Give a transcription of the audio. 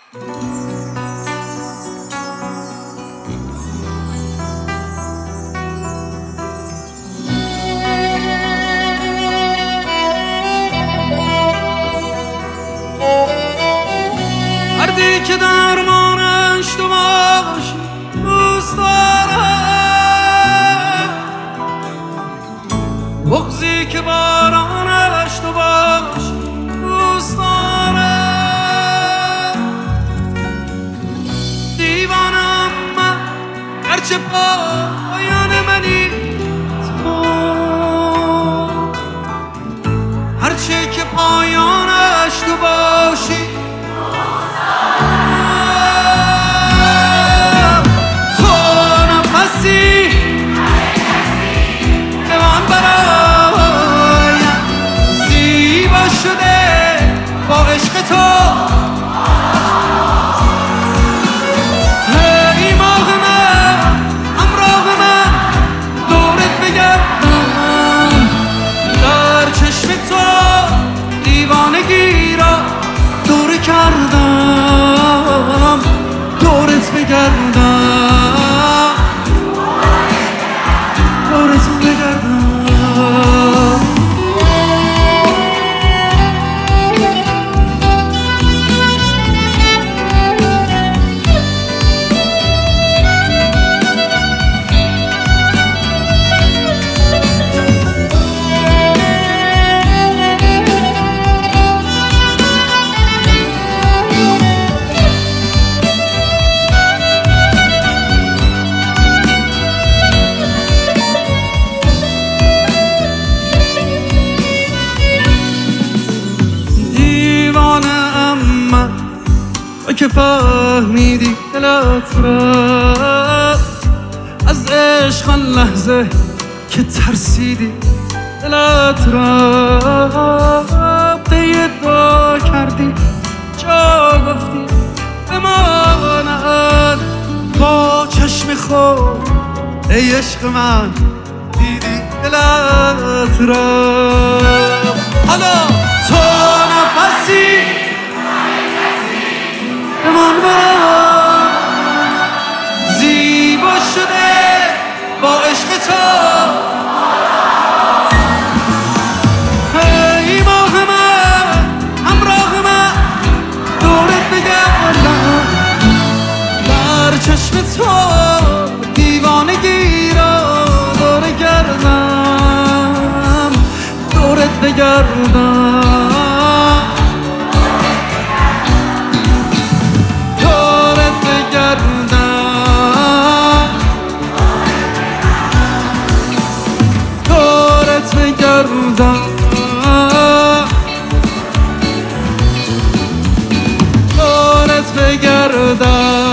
مردی که درمانش تو باشی دوست دارم، بغضی که بارانش تو باشی دوست دارم. دیوانم من هرچه پایان منی تو، هرچه که پایانش تو باشی با عشق تو. ای ماه من همراه من دورت بگردم، در چشم تو دیوانگی را دور کردم، دورت بگردم، دورت بگردم. که فهمیدی دلت را از عشق، آن لحظه که ترسیدی دلت را دعا کردی جا گفتی بماند، با چشم خود ای عشق من دیدی دلت را. حالا تو نفسی من برم زیبا شده با عشق تو. ای ماه من همراه من دورت بگردم، در چشم تو دیوانگی را دور کردم، دورت بگردم، دورت بگردم.